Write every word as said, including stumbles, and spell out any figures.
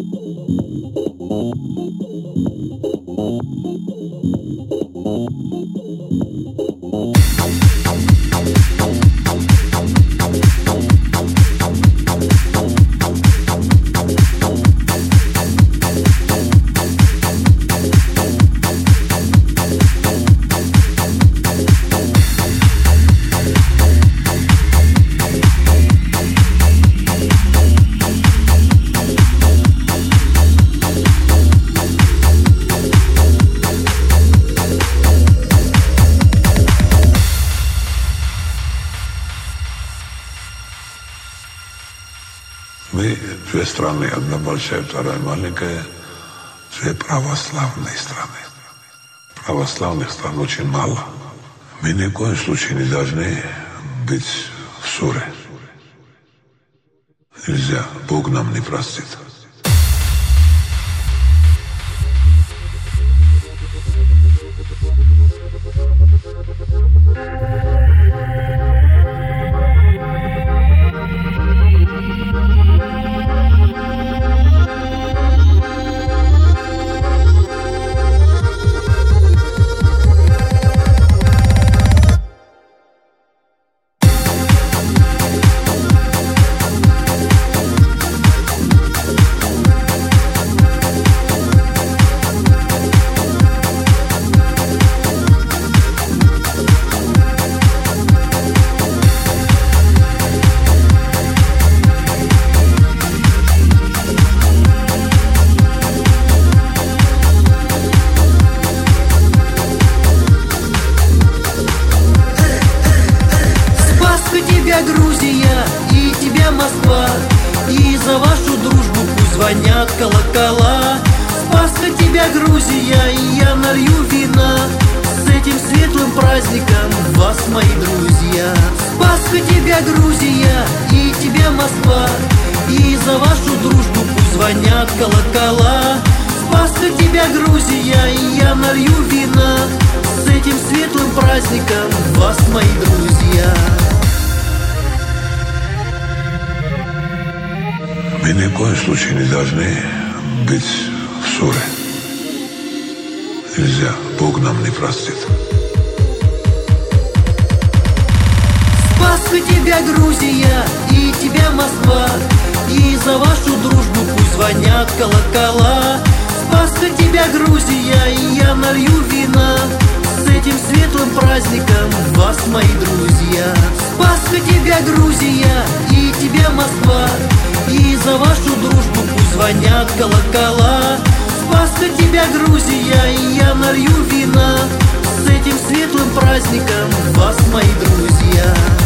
Мы две страны, одна большая, вторая маленькая, две православные страны. Православных стран очень мало. Мы ни в коем случае не должны быть в ссоре. Нельзя, Бог нам не простит. Грузия и тебе Москва, и за вашу дружбу пусть звонят колокола. Спасха тебя, Грузия, и я налью вина. С этим светлым праздником вас, мои друзья. Спасха тебя, Грузия, и тебе Москва, и за вашу дружбу пусть звонят колокола. Спасха тебя, Грузия, и я налью вина. С этим светлым праздником вас, мои друзья. Мы ни в коем случае не должны быть в ссоре. Нельзя, Бог нам не простит. Спасха тебя, Грузия, и тебя Москва, и за вашу дружбу пусть звонят колокола. Спасха тебя, Грузия, и я налью вина. С этим светлым праздником вас, мои друзья. Спасха тебя, Грузия, и тебе Москва, и за вашу дружбу пусть звонят колокола. Спасха тебя, Грузия, и я налью вина. С этим светлым праздником вас, мои друзья.